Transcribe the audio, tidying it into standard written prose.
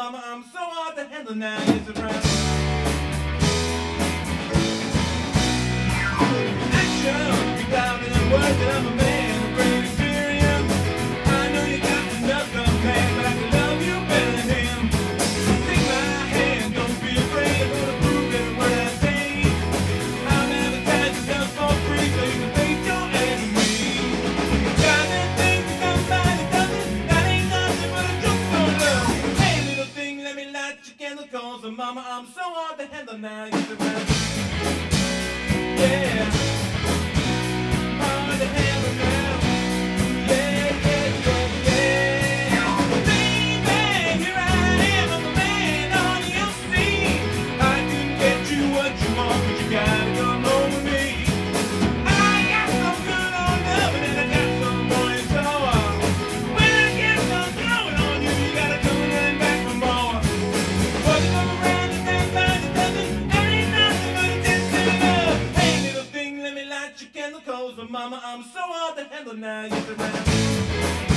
mama, I'm so hard to handle now. Yes, around. Action, you got me the word that I'm a man of great experience. I know you got enough of man, but I can love you better than him. Take my hand, don't be afraid. I'm gonna prove every word I say. I'm advertising just for free, so you can face your enemy. Got that thing that somebody doesn't, that ain't nothing but a joke on love. Hey, little thing, let me light your candle, cause mama, I'm so hard to handle now. Yes, around. Yeah. Hard to handle now. Yeah, yeah, yeah, yeah. Baby, here I am, I'm the man on your scene. I can get you what you want, but you gotta come over me. I got some good on loving and I got some more in store. When I get some blowing on you, you gotta come running back for more. But you come around and that body doesn't, that ain't nothing but a test of love. Hey, little thing, let me light your candle, cause mama, I'm so hard to handle now. Yes, around.